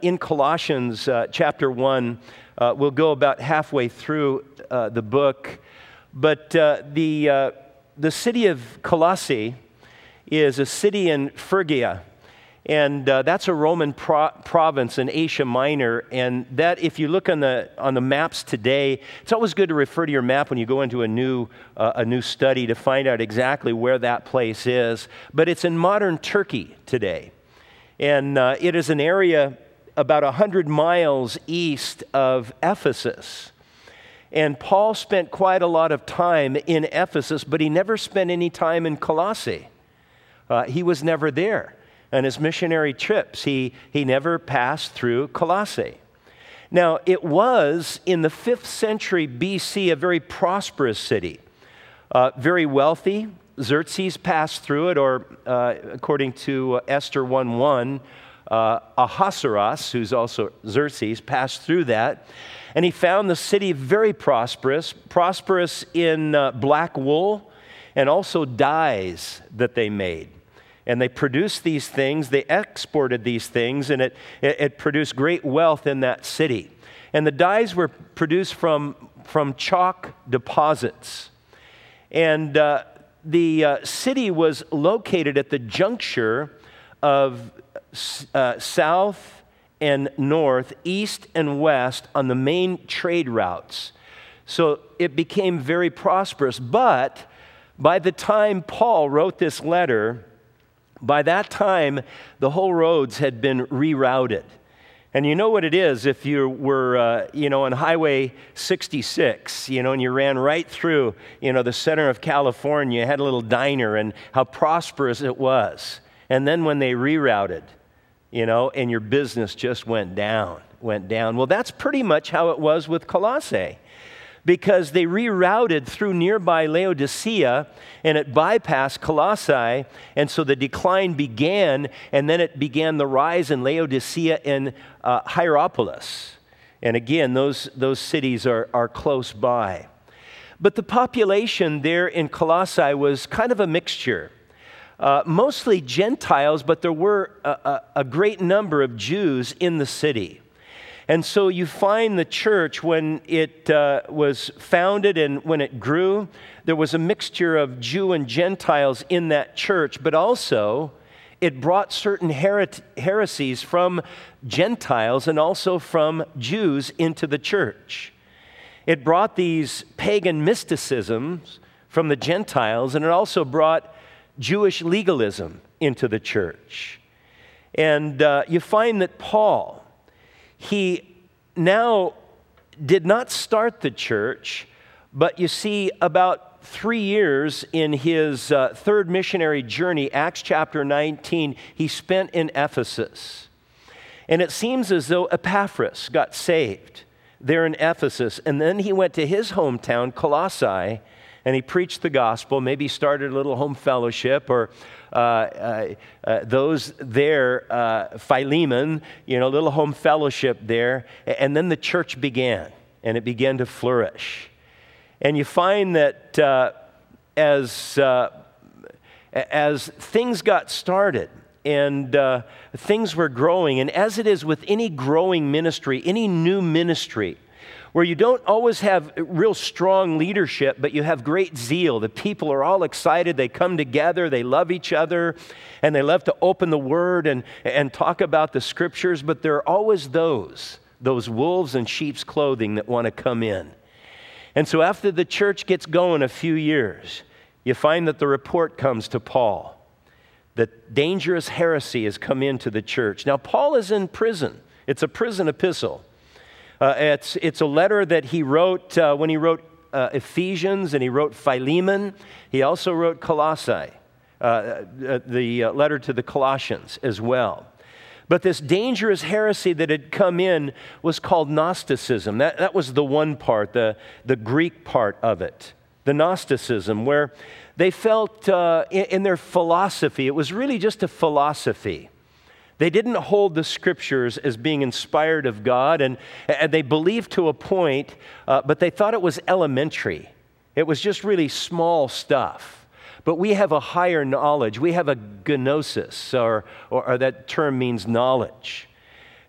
In Colossians chapter 1, we'll go about halfway through the book, but the city of Colossae is a city in Phrygia, and that's a Roman province in Asia Minor. And that, if you look on the maps today, it's always good to refer to your map when you go into a new study to find out exactly where that place is. But it's in modern Turkey today, and it is an area about 100 miles east of Ephesus. And Paul spent quite a lot of time in Ephesus, but he never spent any time in Colossae. He was never there. On his missionary trips, he never passed through Colossae. Now, it was in the 5th century BC a very prosperous city, very wealthy. Xerxes passed through it, or according to Esther 1:1, Ahasuerus, who's also Xerxes, passed through that, and he found the city very prosperous in black wool and also dyes that they made. And they produced these things, they exported these things, and it produced great wealth in that city. And the dyes were produced from chalk deposits. And the city was located at the juncture of south and north, east and west on the main trade routes. So it became very prosperous. But by the time Paul wrote this letter, by that time the whole roads had been rerouted. And you know what it is if you were, on Highway 66, and you ran right through, the center of California, you had a little diner, and how prosperous it was. And then when they rerouted, and your business just went down. Well, that's pretty much how it was with Colossae, because they rerouted through nearby Laodicea, and it bypassed Colossae, and so the decline began, and then it began the rise in Laodicea and Hierapolis. And again, those cities are close by. But the population there in Colossae was kind of a mixture. Mostly Gentiles, but there were a great number of Jews in the city. And so you find the church, when it was founded and when it grew, there was a mixture of Jew and Gentiles in that church, but also it brought certain heresies from Gentiles and also from Jews into the church. It brought these pagan mysticisms from the Gentiles, and it also brought Jewish legalism into the church. And you find that Paul, he now did not start the church, but you see about 3 years in his third missionary journey, Acts chapter 19, he spent in Ephesus. And it seems as though Epaphras got saved there in Ephesus, and then he went to his hometown, Colossae, and he preached the gospel, maybe started a little home fellowship, or those there, Philemon, a little home fellowship there. And then the church began, and it began to flourish. And you find that as things got started, and things were growing, and as it is with any growing ministry, any new ministry, where you don't always have real strong leadership, but you have great zeal. The people are all excited. They come together. They love each other, and they love to open the Word and talk about the Scriptures. But there are always those wolves in sheep's clothing that want to come in. And so after the church gets going a few years, you find that the report comes to Paul that dangerous heresy has come into the church. Now, Paul is in prison. It's a prison epistle. It's a letter that he wrote when he wrote Ephesians, and he wrote Philemon. He also wrote Colossae, the letter to the Colossians as well. But this dangerous heresy that had come in was called Gnosticism. That was the one part, the Greek part of it, the Gnosticism, where they felt in their philosophy, it was really just a philosophy. They didn't hold the Scriptures as being inspired of God, and they believed to a point, but they thought it was elementary. It was just really small stuff. But we have a higher knowledge. We have a gnosis, or that term means knowledge.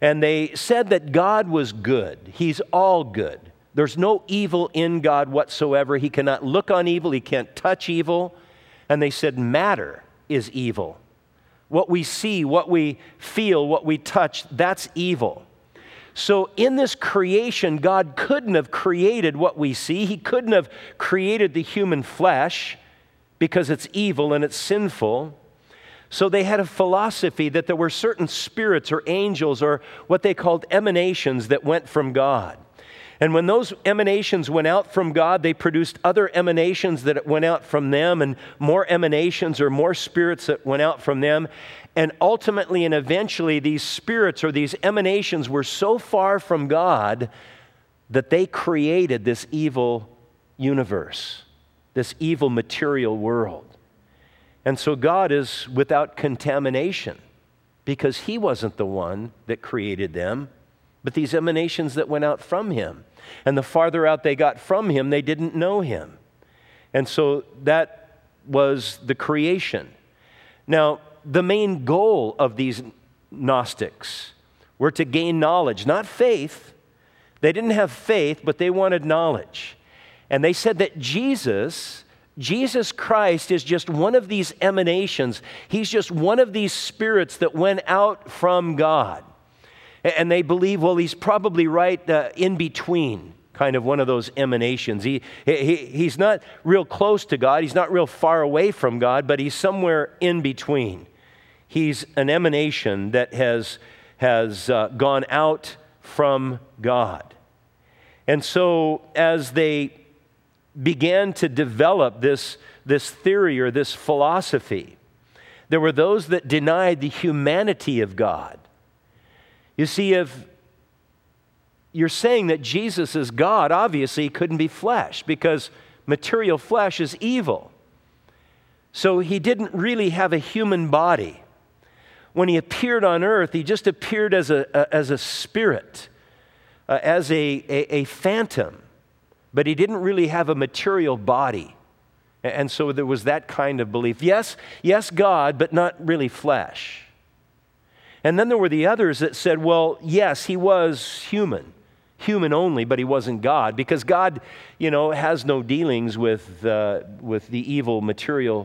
And they said that God was good. He's all good. There's no evil in God whatsoever. He cannot look on evil. He can't touch evil. And they said matter is evil. What we see, what we feel, what we touch, that's evil. So in this creation, God couldn't have created what we see. He couldn't have created the human flesh because it's evil and it's sinful. So they had a philosophy that there were certain spirits or angels or what they called emanations that went from God. And when those emanations went out from God, they produced other emanations that went out from them, and more emanations or more spirits that went out from them. And ultimately and eventually, these spirits or these emanations were so far from God that they created this evil universe, this evil material world. And so God is without contamination because He wasn't the one that created them, but these emanations that went out from Him. And the farther out they got from Him, they didn't know Him. And so that was the creation. Now, the main goal of these Gnostics were to gain knowledge, not faith. They didn't have faith, but they wanted knowledge. And they said that Jesus Christ is just one of these emanations. He's just one of these spirits that went out from God. And they believe, well, He's probably right in between, kind of one of those emanations. He's not real close to God. He's not real far away from God, but He's somewhere in between. He's an emanation that has gone out from God. And so as they began to develop this theory or this philosophy, there were those that denied the humanity of God. You see, if you're saying that Jesus is God, obviously He couldn't be flesh because material flesh is evil. So He didn't really have a human body. When He appeared on earth, He just appeared as a spirit, as a phantom, but He didn't really have a material body. And so there was that kind of belief. Yes, God, but not really flesh. And then there were the others that said, well, yes, He was human only, but He wasn't God, because God, has no dealings with the evil material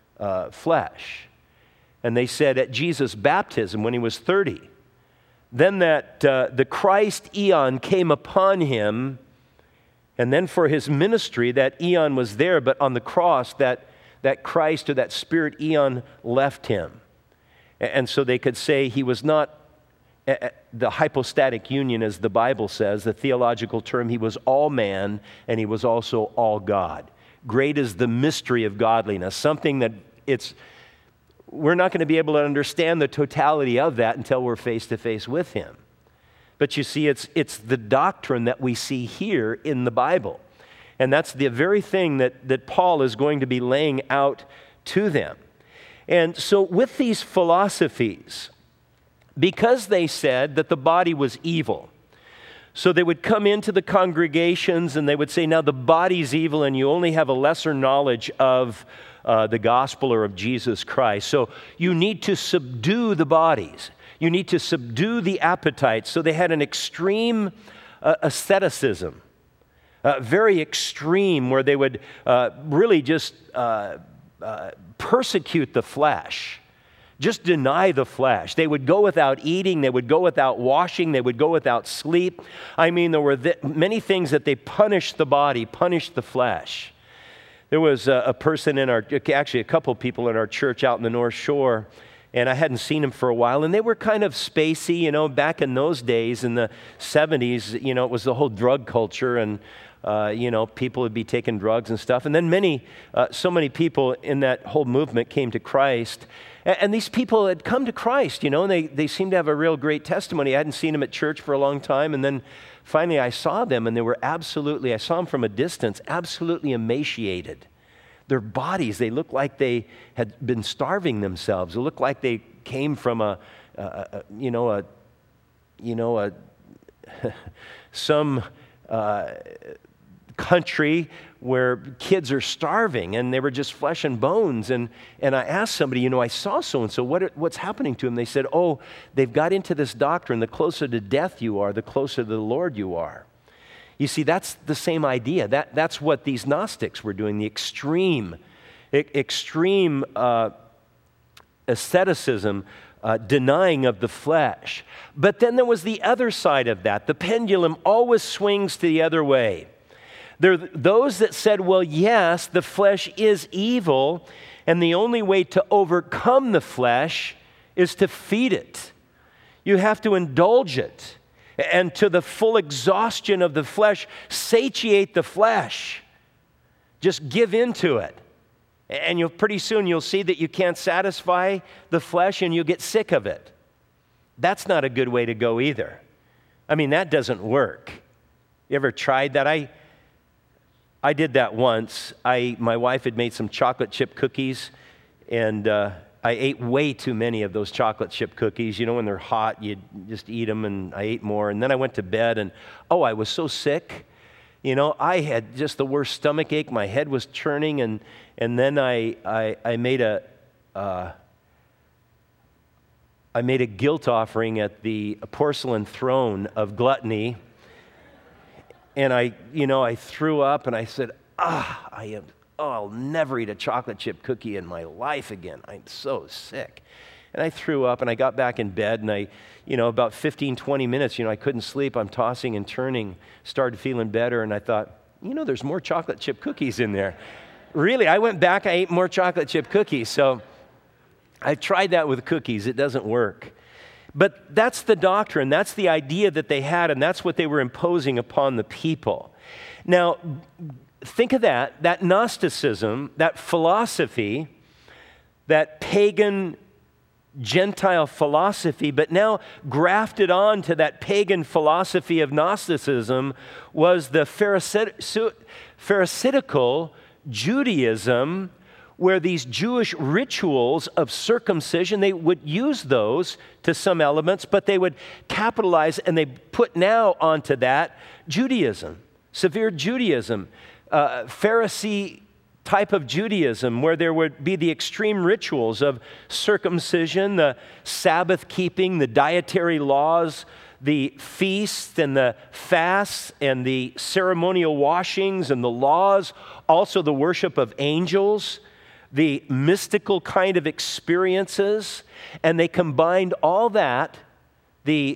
flesh. And they said at Jesus' baptism when He was 30, then that the Christ eon came upon Him, and then for His ministry, that eon was there, but on the cross, that Christ or that spirit eon left Him. And so they could say He was not the hypostatic union, as the Bible says, the theological term. He was all man, and He was also all God. Great is the mystery of godliness, something that we're not going to be able to understand the totality of that until we're face to face with Him. But you see, it's the doctrine that we see here in the Bible. And that's the very thing that Paul is going to be laying out to them. And so with these philosophies, because they said that the body was evil, so they would come into the congregations and they would say, now the body's evil and you only have a lesser knowledge of the gospel or of Jesus Christ. So you need to subdue the bodies. You need to subdue the appetites. So they had an extreme asceticism, very extreme, where they would really just persecute the flesh, just deny the flesh. They would go without eating, they would go without washing, they would go without sleep. I mean, there were many things that they punished the body, punished the flesh. There was a person actually a couple people in our church out in the North Shore, and I hadn't seen them for a while, and they were kind of spacey, back in those days, in the 70s, it was the whole drug culture, and people would be taking drugs and stuff. And then so many people in that whole movement came to Christ. And these people had come to Christ, and they seemed to have a real great testimony. I hadn't seen them at church for a long time. And then finally I saw them, and they were I saw them from a distance, absolutely emaciated. Their bodies, they looked like they had been starving themselves. It looked like they came from some country where kids are starving and they were just flesh and bones. And I asked somebody, I saw so-and-so, what's happening to them? They said, they've got into this doctrine. The closer to death you are, the closer to the Lord you are. You see, that's the same idea. That's what these Gnostics were doing, the extreme asceticism, denying of the flesh. But then there was the other side of that. The pendulum always swings to the other way. There are those that said, well, yes, the flesh is evil, and the only way to overcome the flesh is to feed it. You have to indulge it, and to the full exhaustion of the flesh, satiate the flesh. Just give in to it. And pretty soon you'll see that you can't satisfy the flesh and you'll get sick of it. That's not a good way to go either. I mean, that doesn't work. You ever tried that? I did that once. My wife had made some chocolate chip cookies, and I ate way too many of those chocolate chip cookies. When they're hot, you just eat them, and I ate more. And then I went to bed, and I was so sick. I had just the worst stomach ache. My head was churning, and then I made a guilt offering at the porcelain throne of gluttony. And I threw up, and I said, I'll never eat a chocolate chip cookie in my life again. I'm so sick. And I threw up, and I got back in bed, and about 15, 20 minutes, I couldn't sleep. I'm tossing and turning, started feeling better, and I thought, there's more chocolate chip cookies in there. Really, I went back, I ate more chocolate chip cookies. So I tried that with cookies. It doesn't work. But that's the doctrine. That's the idea that they had, and that's what they were imposing upon the people. Now, think of that Gnosticism, that philosophy, that pagan Gentile philosophy, but now grafted on to that pagan philosophy of Gnosticism was the Pharisaical Judaism, where these Jewish rituals of circumcision, they would use those to some elements, but they would capitalize and they put now onto that Judaism, severe Judaism, Pharisee type of Judaism, where there would be the extreme rituals of circumcision, the Sabbath keeping, the dietary laws, the feasts and the fasts and the ceremonial washings and the laws, also the worship of angels, the mystical kind of experiences, and they combined all that, the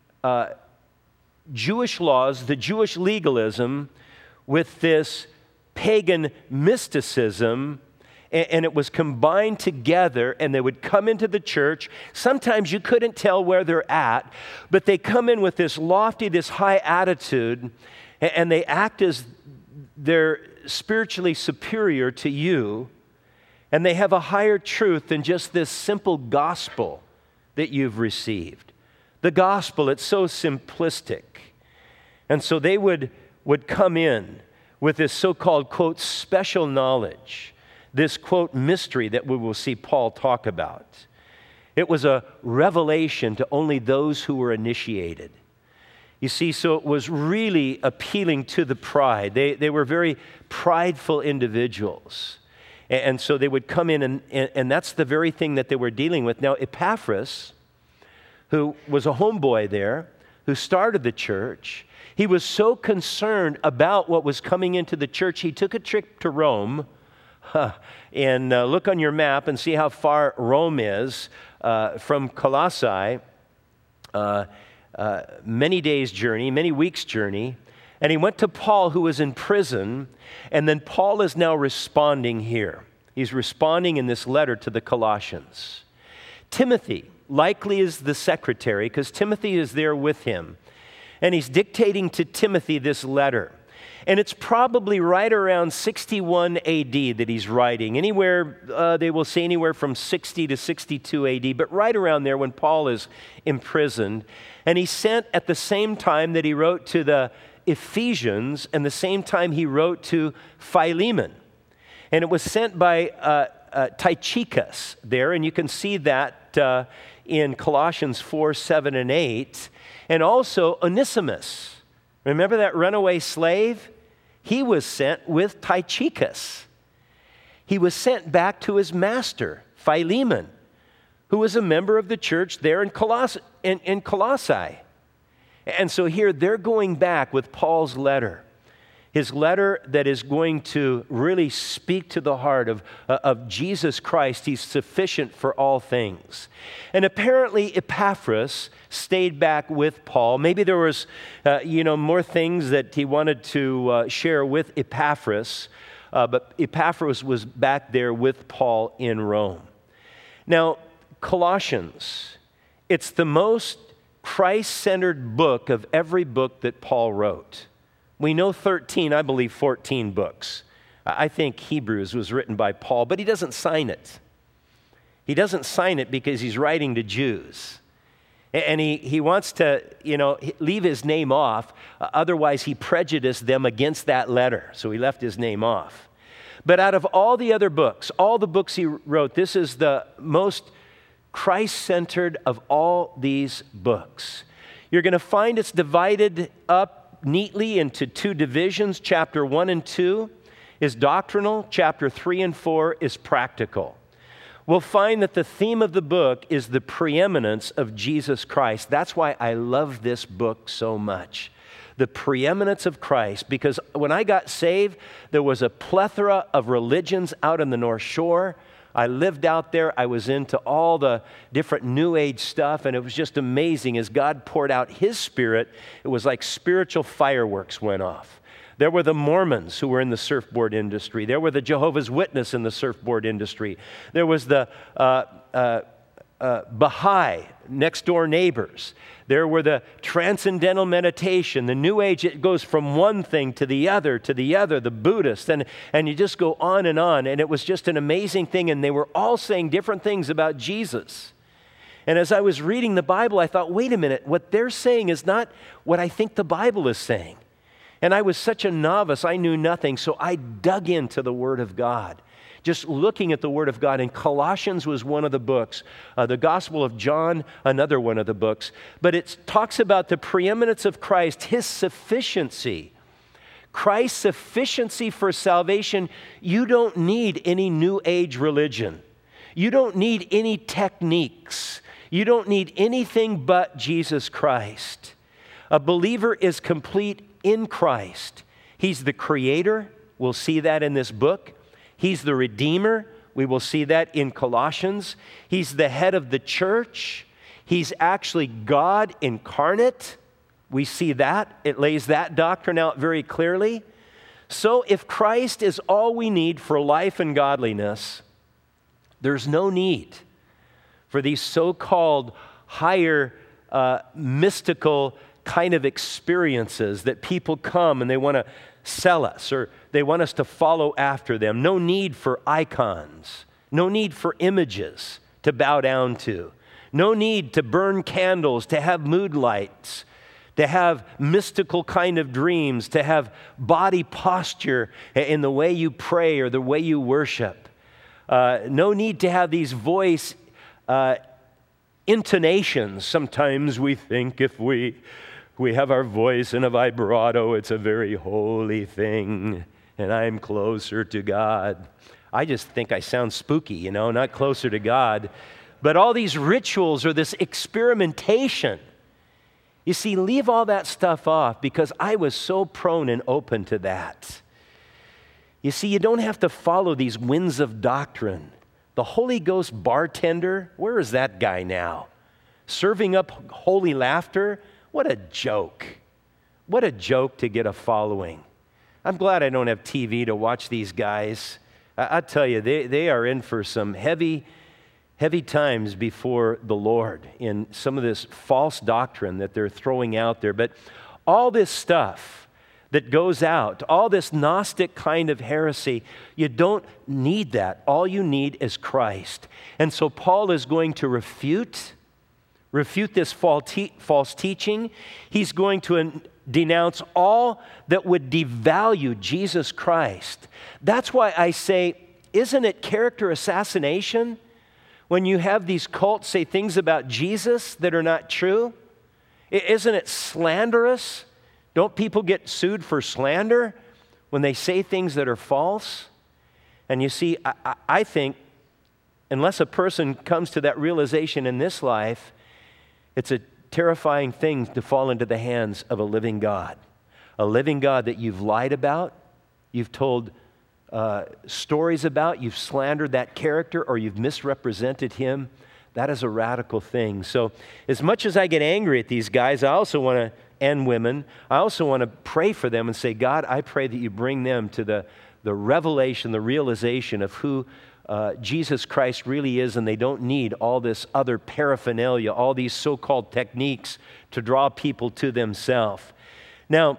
Jewish laws, the Jewish legalism, with this pagan mysticism, and it was combined together, and they would come into the church. Sometimes you couldn't tell where they're at, but they come in with this lofty, this high attitude, and they act as they're spiritually superior to you, and they have a higher truth than just this simple gospel that you've received. The gospel, it's so simplistic. And so they would come in with this so-called, quote, special knowledge, this, quote, mystery that we will see Paul talk about. It was a revelation to only those who were initiated. You see, so it was really appealing to the pride. They were very prideful individuals. And so they would come in, and that's the very thing that they were dealing with. Now, Epaphras, who was a homeboy there, who started the church, he was so concerned about what was coming into the church, he took a trip to Rome. And look on your map and see how far Rome is from Colossae. Many days' journey, many weeks' journey. And he went to Paul, who was in prison, and then Paul is now responding here. He's responding in this letter to the Colossians. Timothy likely is the secretary, because Timothy is there with him. And he's dictating to Timothy this letter. And it's probably right around 61 AD that he's writing. They will say anywhere from 60 to 62 AD, but right around there when Paul is imprisoned. And he sent at the same time that he wrote to the Ephesians, and the same time he wrote to Philemon. And it was sent by Tychicus there, and you can see that in Colossians 4, 7, and 8. And also Onesimus. Remember that runaway slave? He was sent with Tychicus. He was sent back to his master, Philemon, who was a member of the church there in Colossae. And so here they're going back with Paul's letter. His letter that is going to really speak to the heart of Jesus Christ. He's sufficient for all things. And apparently Epaphras stayed back with Paul. Maybe there was, more things that he wanted to share with Epaphras. But Epaphras was back there with Paul in Rome. Now, Colossians, it's the most Christ-centered book of every book that Paul wrote. We know 13, I believe 14 books. I think Hebrews was written by Paul, but he doesn't sign it. He doesn't sign it because he's writing to Jews. And he wants to, leave his name off. Otherwise, he prejudiced them against that letter. So he left his name off. But out of all the other books, all the books he wrote, this is the most Christ-centered of all these books. You're going to find it's divided up neatly into two divisions. Chapter 1 and 2 is doctrinal. Chapter 3 and 4 is practical. We'll find that the theme of the book is the preeminence of Jesus Christ. That's why I love this book so much. The preeminence of Christ, because when I got saved, there was a plethora of religions out on the North Shore. I lived out there. I was into all the different New Age stuff, and it was just amazing as God poured out His Spirit. It was like spiritual fireworks went off. There were the Mormons who were in the surfboard industry. There were the Jehovah's Witnesses in the surfboard industry. There was the Baha'i, next door neighbors. There were the transcendental meditation, the New Age. It goes from one thing to the other, the Buddhists, and you just go on. And it was just an amazing thing, and they were all saying different things about Jesus. And as I was reading the Bible, I thought, wait a minute, what they're saying is not what I think the Bible is saying. And I was such a novice, I knew nothing, so I dug into the Word of God. Just looking at the Word of God, and Colossians was one of the books. The Gospel of John, another one of the books. But it talks about the preeminence of Christ, His sufficiency. Christ's sufficiency for salvation. You don't need any New Age religion. You don't need any techniques. You don't need anything but Jesus Christ. A believer is complete in Christ. He's the Creator. We'll see that in this book. He's the Redeemer. We will see that in Colossians. He's the head of the church. He's actually God incarnate. We see that. It lays that doctrine out very clearly. So if Christ is all we need for life and godliness, there's no need for these so-called higher mystical kind of experiences that people come and they want to sell us, or they want us to follow after them. No need for icons. No need for images to bow down to. No need to burn candles, to have mood lights, to have mystical kind of dreams, to have body posture in the way you pray or the way you worship. No need to have these voice intonations. Sometimes we think if we have our voice in a vibrato, it's a very holy thing, and I'm closer to God. I just think I sound spooky, not closer to God. But all these rituals or this experimentation, you see, leave all that stuff off, because I was so prone and open to that. You see, you don't have to follow these winds of doctrine. The Holy Ghost bartender, where is that guy now? Serving up holy laughter? What a joke. What a joke to get a following. I'm glad I don't have TV to watch these guys. I tell you, they are in for some heavy times before the Lord in some of this false doctrine that they're throwing out there. But all this stuff that goes out, all this Gnostic kind of heresy, you don't need that. All you need is Christ. And so Paul is going to refute this false teaching. He's going to denounce all that would devalue Jesus Christ. That's why I say, isn't it character assassination when you have these cults say things about Jesus that are not true? Isn't it slanderous? Don't people get sued for slander? when they say things that are false. And you see, I think unless a person comes to that realization in this life, it's a terrifying thing to fall into the hands of a living God that you've lied about, you've told stories about, you've slandered that character, or you've misrepresented him. That is a radical thing. So as much as I get angry at these guys, I also want to, and women, I also want to pray for them and say, God, I pray that you bring them to the revelation, the realization of who Jesus Christ really is, and they don't need all this other paraphernalia, all these so-called techniques to draw people to themselves. Now,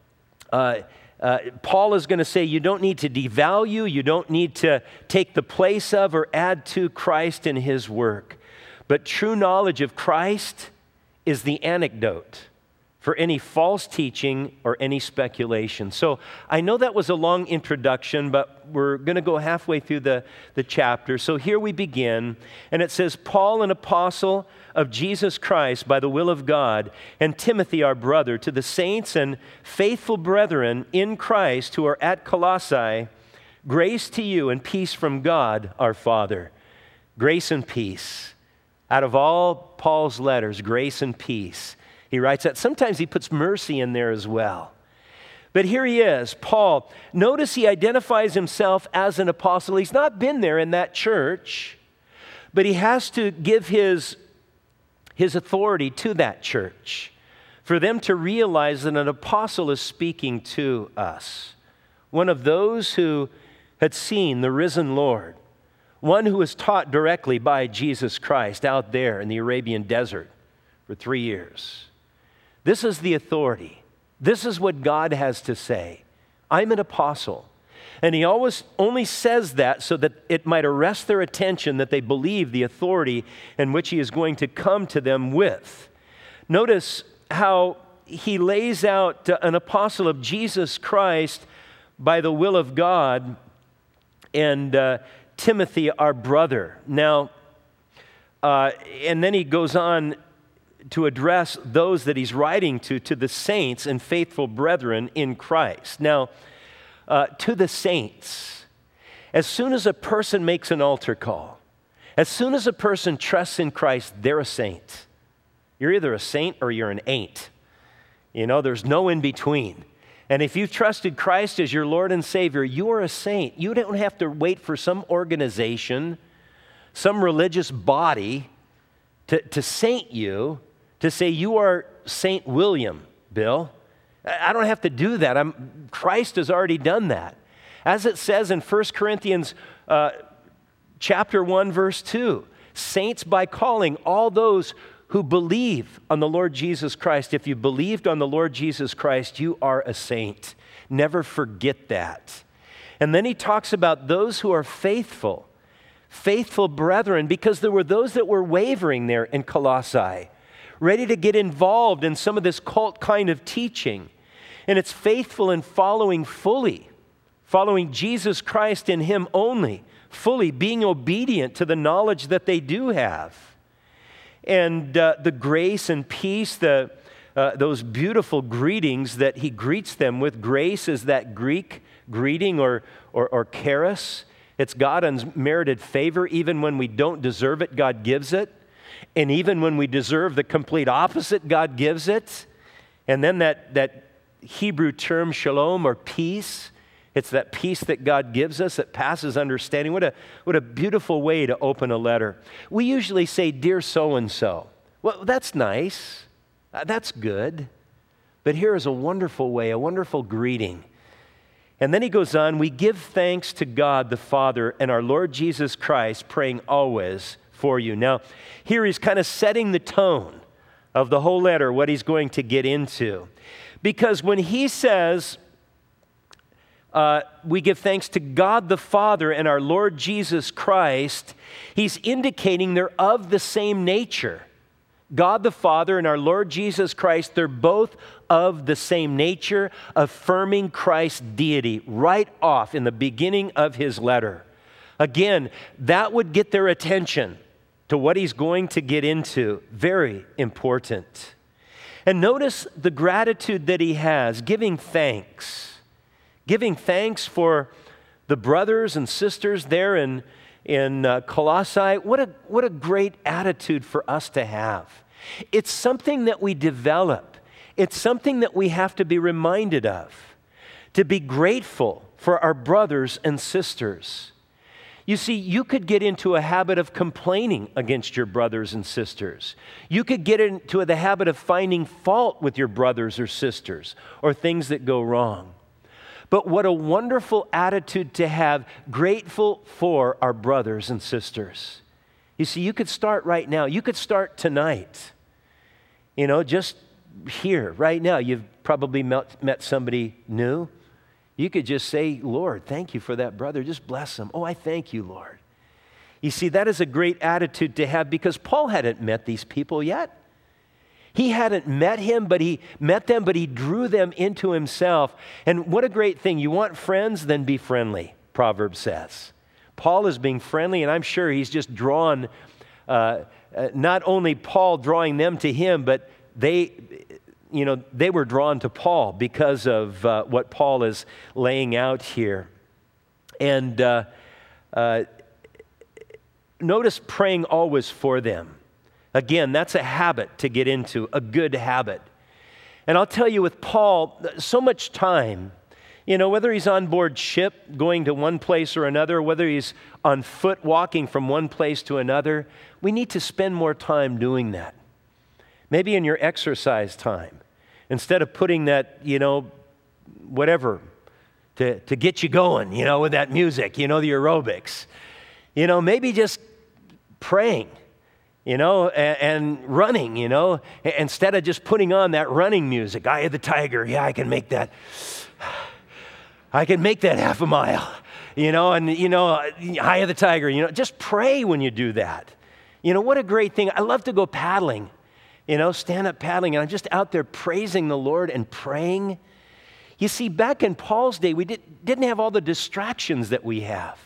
Paul is going to say you don't need to devalue, you don't need to take the place of or add to Christ in his work. But true knowledge of Christ is the antidote for any false teaching or any speculation. So I know that was a long introduction, but we're going to go halfway through the chapter. So here we begin, and it says, Paul, an apostle of Jesus Christ by the will of God, and Timothy, our brother, to the saints and faithful brethren in Christ who are at Colossae, grace to you and peace from God our Father. Grace and peace. Out of all Paul's letters, grace and peace. He writes that. Sometimes he puts mercy in there as well. But here he is, Paul. Notice he identifies himself as an apostle. He's not been there in that church, but he has to give his authority to that church for them to realize that an apostle is speaking to us. One of those who had seen the risen Lord. One who was taught directly by Jesus Christ out there in the Arabian desert for 3 years. This is the authority. This is what God has to say. I'm an apostle. And he always only says that so that it might arrest their attention, that they believe the authority in which he is going to come to them with. Notice how he lays out an apostle of Jesus Christ by the will of God, and Timothy, our brother. Now, and then he goes on to address those that he's writing to the saints and faithful brethren in Christ. Now, to the saints, as soon as a person makes an altar call, as soon as a person trusts in Christ, they're a saint. You're either a saint or you're an ain't. You know, there's no in between. And if you've trusted Christ as your Lord and Savior, you are a saint. You don't have to wait for some organization, some religious body to saint you, to say you are Saint William, Bill. I don't have to do that. Christ has already done that. As it says in 1 Corinthians chapter 1, verse 2, saints by calling all those who believe on the Lord Jesus Christ. If you believed on the Lord Jesus Christ, you are a saint. Never forget that. And then he talks about those who are faithful brethren, because there were those that were wavering there in Colossae, ready to get involved in some of this cult kind of teaching. And it's faithful in following Jesus Christ in him only, fully being obedient to the knowledge that they do have. And the grace and peace, those beautiful greetings that he greets them with. Grace is that Greek greeting or charis. It's God unmerited favor. Even when we don't deserve it, God gives it. And even when we deserve the complete opposite, God gives it. And then that Hebrew term shalom, or peace, it's that peace that God gives us that passes understanding. What a beautiful way to open a letter. We usually say, dear so-and-so. Well, that's nice. That's good. But here is a wonderful way, a wonderful greeting. And then he goes on, we give thanks to God the Father and our Lord Jesus Christ, praying always for you. Now, here he's kind of setting the tone of the whole letter, what he's going to get into. Because when he says, we give thanks to God the Father and our Lord Jesus Christ, he's indicating they're of the same nature. God the Father and our Lord Jesus Christ, they're both of the same nature, affirming Christ's deity right off in the beginning of his letter. Again, that would get their attention to what he's going to get into. Very important. And notice the gratitude that he has, giving thanks. Giving thanks for the brothers and sisters there in Colossae. What a great attitude for us to have. It's something that we develop. It's something that we have to be reminded of, to be grateful for our brothers and sisters. You see, you could get into a habit of complaining against your brothers and sisters. You could get into the habit of finding fault with your brothers or sisters or things that go wrong. But what a wonderful attitude to have, grateful for our brothers and sisters. You see, you could start right now. You could start tonight. Just here, right now. You've probably met somebody new. You could just say, Lord, thank you for that brother. Just bless him. Oh, I thank you, Lord. You see, that is a great attitude to have because Paul hadn't met these people yet. He hadn't met them, but he drew them into himself. And what a great thing. You want friends? Then be friendly, Proverbs says. Paul is being friendly, and I'm sure he's just drawn, not only Paul drawing them to him, but they were drawn to Paul because of what Paul is laying out here. And notice praying always for them. Again, that's a habit to get into, a good habit. And I'll tell you with Paul, so much time, whether he's on board ship going to one place or another, whether he's on foot walking from one place to another, we need to spend more time doing that. Maybe in your exercise time. Instead of putting that, whatever, to get you going, with that music, the aerobics. Maybe just praying, and running, instead of just putting on that running music. Eye of the Tiger, yeah, I can make that. I can make that half a mile, Eye of the Tiger, just pray when you do that. What a great thing. I love to go paddling. Stand up paddling, and I'm just out there praising the Lord and praying. You see, back in Paul's day, we didn't have all the distractions that we have.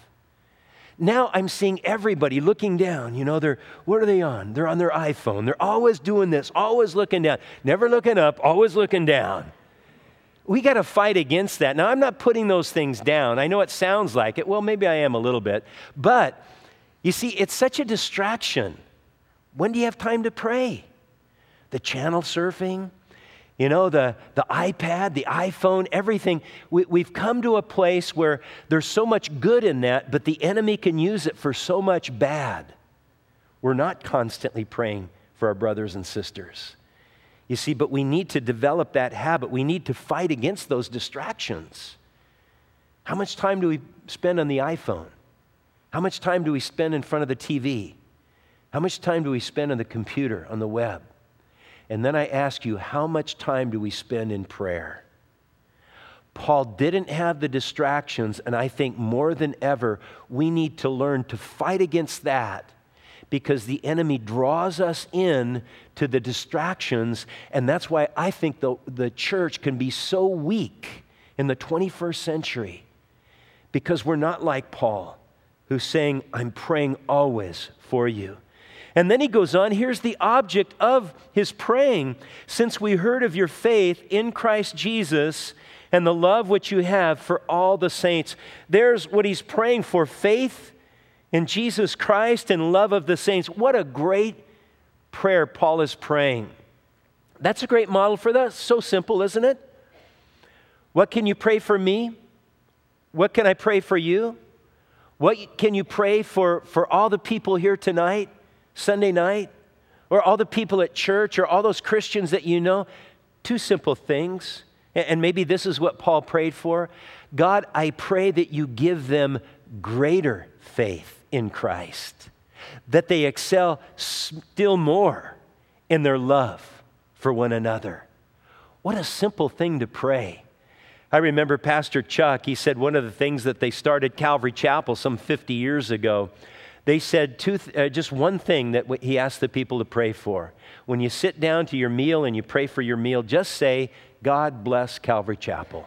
Now I'm seeing everybody looking down. What are they on? They're on their iPhone. They're always doing this, always looking down, never looking up, always looking down. We got to fight against that. Now, I'm not putting those things down. I know it sounds like it. Well, maybe I am a little bit. But, you see, it's such a distraction. When do you have time to pray? The channel surfing, the iPad, the iPhone, everything. We've come to a place where there's so much good in that, but the enemy can use it for so much bad. We're not constantly praying for our brothers and sisters. You see, but we need to develop that habit. We need to fight against those distractions. How much time do we spend on the iPhone? How much time do we spend in front of the TV? How much time do we spend on the computer, on the web? And then I ask you, how much time do we spend in prayer? Paul didn't have the distractions, and I think more than ever, we need to learn to fight against that because the enemy draws us in to the distractions, and that's why I think the church can be so weak in the 21st century because we're not like Paul, who's saying, I'm praying always for you. And then he goes on, here's the object of his praying. Since we heard of your faith in Christ Jesus and the love which you have for all the saints. There's what he's praying for, faith in Jesus Christ and love of the saints. What a great prayer Paul is praying. That's a great model for that. So simple, isn't it? What can you pray for me? What can I pray for you? What can you pray for all the people here tonight? Sunday night, or all the people at church, or all those Christians that you know? Two simple things. And maybe this is what Paul prayed for. God, I pray that you give them greater faith in Christ, that they excel still more in their love for one another. What a simple thing to pray. I remember Pastor Chuck, he said one of the things that they started Calvary Chapel some 50 years ago, they said just one thing that he asked the people to pray for. When you sit down to your meal and you pray for your meal, just say, God bless Calvary Chapel.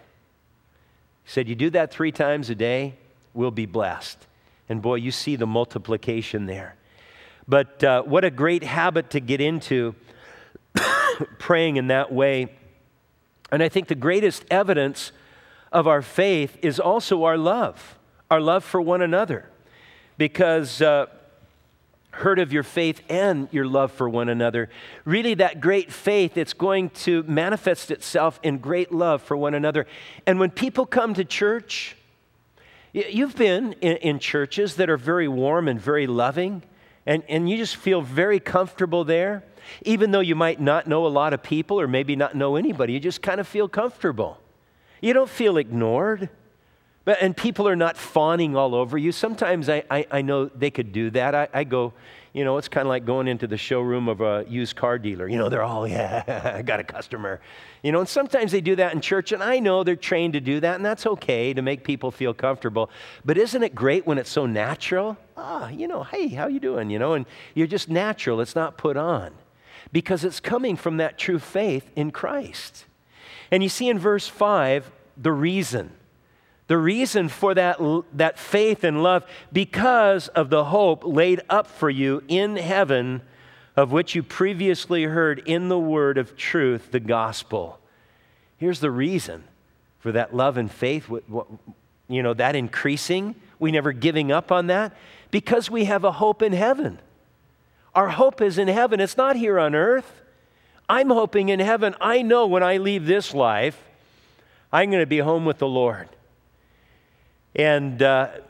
He said, you do that 3 times a day, we'll be blessed. And boy, you see the multiplication there. But what a great habit to get into, praying in that way. And I think the greatest evidence of our faith is also our love for one another. Because heard of your faith and your love for one another. Really, that great faith, it's going to manifest itself in great love for one another. And when people come to church, you've been in churches that are very warm and very loving, and you just feel very comfortable there. Even though you might not know a lot of people or maybe not know anybody, you just kind of feel comfortable. You don't feel ignored. And people are not fawning all over you. Sometimes I know they could do that. I go, it's kind of like going into the showroom of a used car dealer. They're all, yeah, I got a customer. And sometimes they do that in church, and I know they're trained to do that, and that's okay to make people feel comfortable. But isn't it great when it's so natural? Hey, how you doing? And you're just natural. It's not put on. Because it's coming from that true faith in Christ. And you see in verse 5, the reason for that faith and love, because of the hope laid up for you in heaven, of which you previously heard in the word of truth, the gospel. Here's the reason for that love and faith, that increasing, we never giving up on that, because we have a hope in heaven. Our hope is in heaven. It's not here on earth. I'm hoping in heaven. I know when I leave this life, I'm going to be home with the Lord. And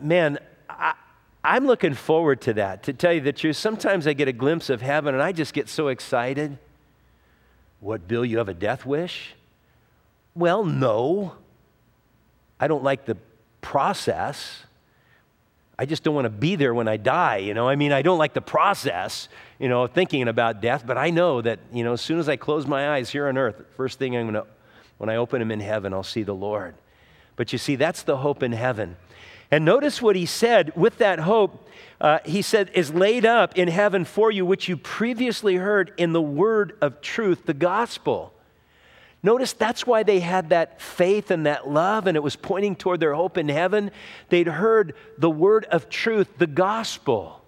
I'm looking forward to that. To tell you the truth, sometimes I get a glimpse of heaven and I just get so excited. What, Bill, you have a death wish? Well, no. I don't like the process. I just don't want to be there when I die, I don't like the process, of thinking about death, but I know that, as soon as I close my eyes here on earth, first thing when I open them in heaven, I'll see the Lord. But you see, that's the hope in heaven. And notice what he said with that hope, he said, is laid up in heaven for you, which you previously heard in the word of truth, the gospel. Notice that's why they had that faith and that love, and it was pointing toward their hope in heaven. They'd heard the word of truth, the gospel.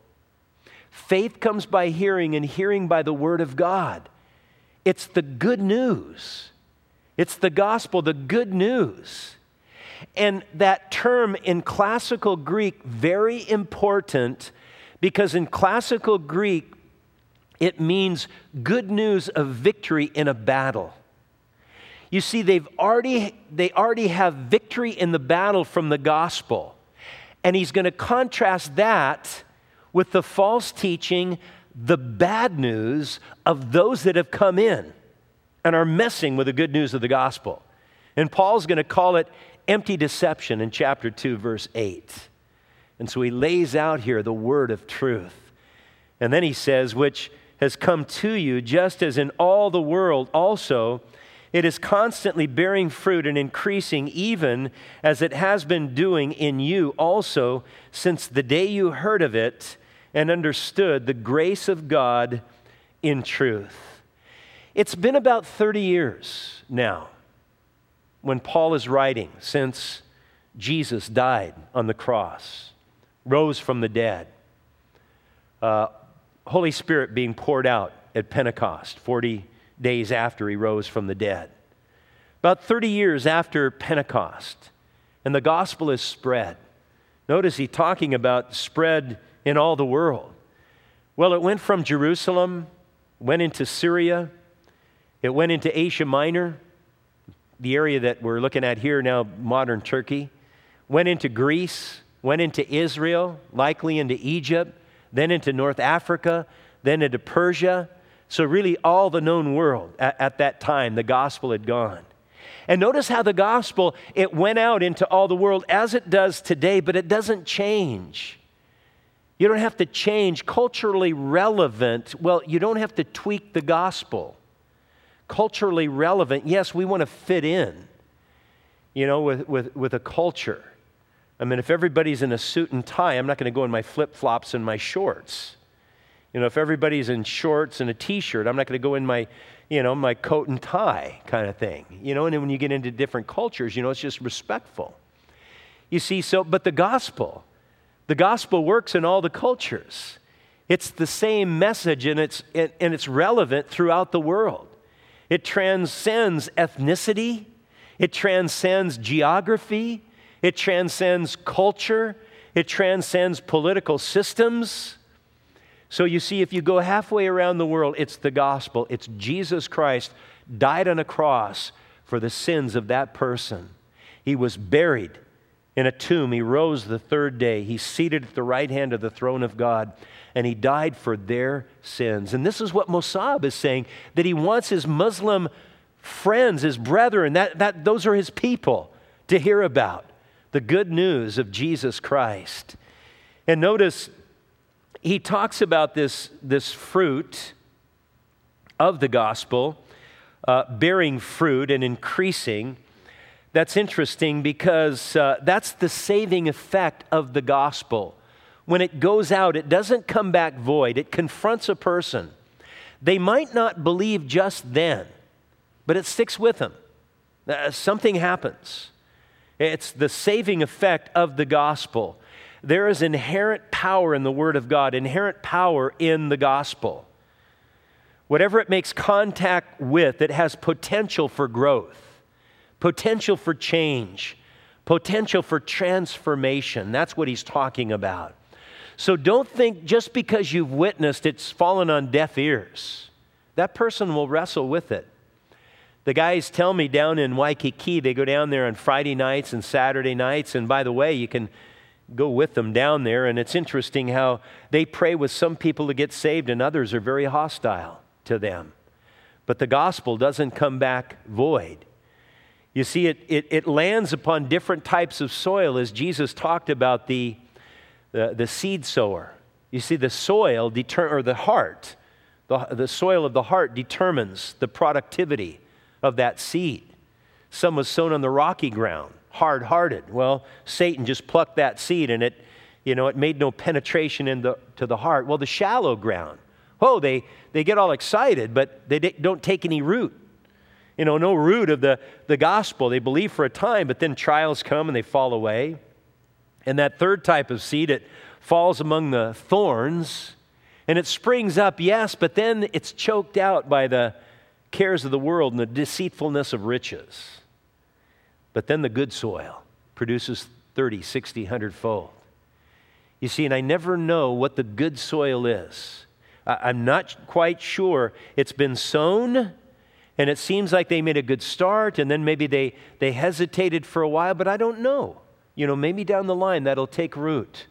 Faith comes by hearing, and hearing by the word of God. It's the good news. It's the gospel, the good news. And that term in classical Greek, very important, because in classical Greek, it means good news of victory in a battle. You see, they already have victory in the battle from the gospel. And he's going to contrast that with the false teaching, the bad news of those that have come in and are messing with the good news of the gospel. And Paul's going to call it empty deception in chapter 2, verse 8. And so he lays out here the word of truth. And then he says, which has come to you just as in all the world also, it is constantly bearing fruit and increasing, even as it has been doing in you also since the day you heard of it and understood the grace of God in truth. It's been about 30 years now when Paul is writing, since Jesus died on the cross, rose from the dead, Holy Spirit being poured out at Pentecost, 40 days after he rose from the dead. About 30 years after Pentecost, and the gospel is spread. Notice he's talking about spread in all the world. Well, it went from Jerusalem, went into Syria, it went into Asia Minor, the area that we're looking at here now, modern Turkey, went into Greece, went into Israel, likely into Egypt, then into North Africa, then into Persia. So really all the known world at that time, the gospel had gone. And notice how the gospel, it went out into all the world as it does today, but it doesn't change. You don't have to change culturally relevant. Well, you don't have to tweak the gospel. Culturally relevant, yes, we want to fit in, with a culture. I mean, if everybody's in a suit and tie, I'm not going to go in my flip-flops and my shorts. If everybody's in shorts and a t-shirt, I'm not going to go in my, my coat and tie kind of thing. And then when you get into different cultures, it's just respectful. You see, but the gospel works in all the cultures. It's the same message, and it's relevant throughout the world. It transcends ethnicity. It transcends geography. It transcends culture. It transcends political systems. So you see, if you go halfway around the world, it's the gospel. It's Jesus Christ died on a cross for the sins of that person. He was buried in a tomb. He rose the third day. He's seated at the right hand of the throne of God, and he died for their sins. And this is what Mossab is saying, that he wants his Muslim friends, his brethren, those are his people, to hear about the good news of Jesus Christ. And notice, he talks about this fruit of the gospel, bearing fruit and increasing. That's interesting because that's the saving effect of the gospel. When it goes out, it doesn't come back void. It confronts a person. They might not believe just then, but it sticks with them. Something happens. It's the saving effect of the gospel. There is inherent power in the Word of God, inherent power in the gospel. Whatever it makes contact with, it has potential for growth, potential for change, potential for transformation. That's what he's talking about. So don't think just because you've witnessed it's fallen on deaf ears. That person will wrestle with it. The guys tell me down in Waikiki, they go down there on Friday nights and Saturday nights, and by the way, you can go with them down there, and it's interesting how they pray with some people to get saved and others are very hostile to them. But the gospel doesn't come back void. You see, it lands upon different types of soil, as Jesus talked about the seed sower. You see, the soil, or the heart, the soil of the heart determines the productivity of that seed. Some was sown on the rocky ground, hard-hearted. Well, Satan just plucked that seed and it made no penetration to the heart. Well, the shallow ground, they get all excited, but they don't take any root. No root of the gospel. They believe for a time, but then trials come and they fall away. And that third type of seed, it falls among the thorns, and it springs up, yes, but then it's choked out by the cares of the world and the deceitfulness of riches. But then the good soil produces 30, 60, 100-fold. You see, and I never know what the good soil is. I'm not quite sure. It's been sown, and it seems like they made a good start, and then maybe they hesitated for a while, but I don't know. Maybe down the line that'll take root.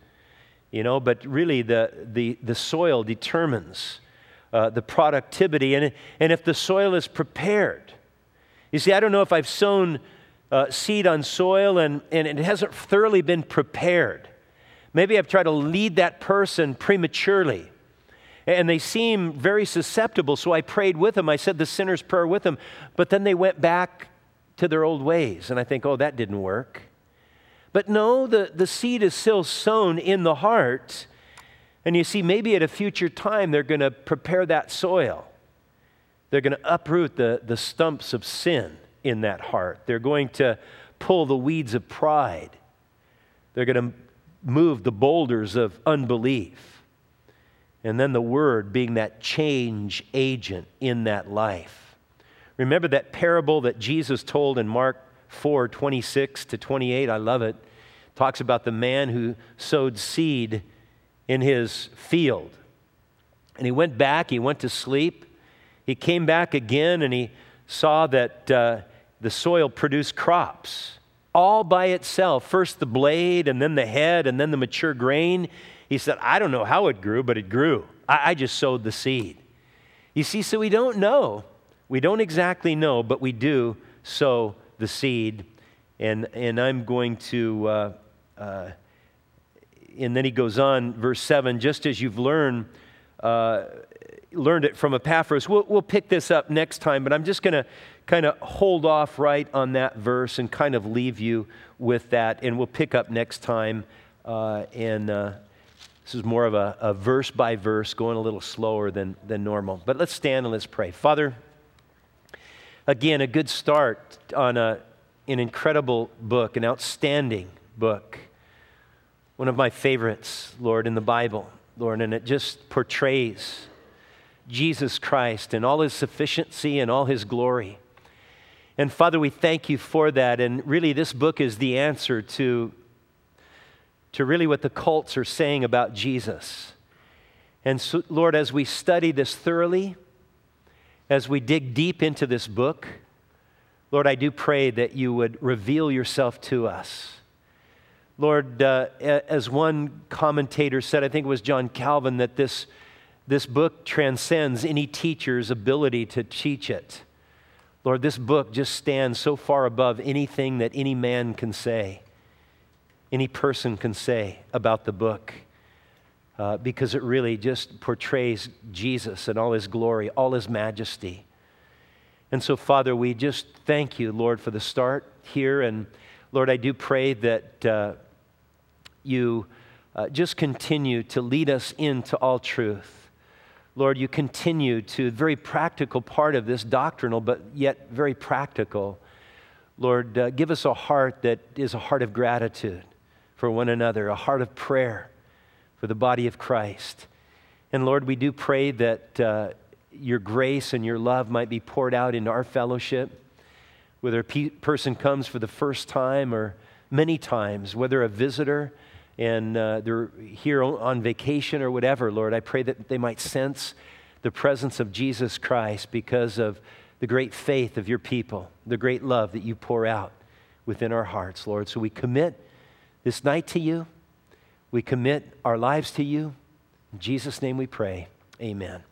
But really the soil determines the productivity, and if the soil is prepared. You see, I don't know if I've sown seed on soil and it hasn't thoroughly been prepared. Maybe I've tried to lead that person prematurely, and they seem very susceptible, so I prayed with them. I said the sinner's prayer with them, but then they went back to their old ways, and I think, that didn't work. But no, the seed is still sown in the heart. And you see, maybe at a future time, they're going to prepare that soil. They're going to uproot the stumps of sin in that heart. They're going to pull the weeds of pride. They're going to move the boulders of unbelief. And then the Word being that change agent in that life. Remember that parable that Jesus told in Mark 4:26-28, I love it. Talks about the man who sowed seed in his field. And he went back, he went to sleep. He came back again and he saw that the soil produced crops all by itself. First the blade and then the head and then the mature grain. He said, I don't know how it grew, but it grew. I just sowed the seed. You see, so we don't know. We don't exactly know, but we do sow the seed. And I'm going to... and then he goes on, verse 7, just as you've learned it from Epaphras. We'll pick this up next time, but I'm just going to kind of hold off right on that verse and kind of leave you with that, and we'll pick up next time. This is more of a verse by verse, going a little slower than normal. But let's stand and let's pray. Father, again, a good start on an incredible book, an outstanding book. One of my favorites, Lord, in the Bible, Lord, and it just portrays Jesus Christ and all His sufficiency and all His glory. And Father, we thank you for that. And really, this book is the answer to really what the cults are saying about Jesus. And so, Lord, as we study this thoroughly, as we dig deep into this book, Lord, I do pray that you would reveal yourself to us. Lord, as one commentator said, I think it was John Calvin, that this book transcends any teacher's ability to teach it. Lord, this book just stands so far above anything that any man can say, any person can say about the book, because it really just portrays Jesus and all his glory, all his majesty. And so, Father, we just thank you, Lord, for the start here. And Lord, I do pray that you just continue to lead us into all truth. Lord, you continue to, very practical part of this doctrinal, but yet very practical. Lord, give us a heart that is a heart of gratitude for one another, a heart of prayer for the body of Christ. And Lord, we do pray that your grace and your love might be poured out into our fellowship, whether a person comes for the first time or many times, whether a visitor and they're here on vacation or whatever. Lord, I pray that they might sense the presence of Jesus Christ because of the great faith of your people, the great love that you pour out within our hearts, Lord. So we commit this night to you. We commit our lives to you. In Jesus' name we pray. Amen.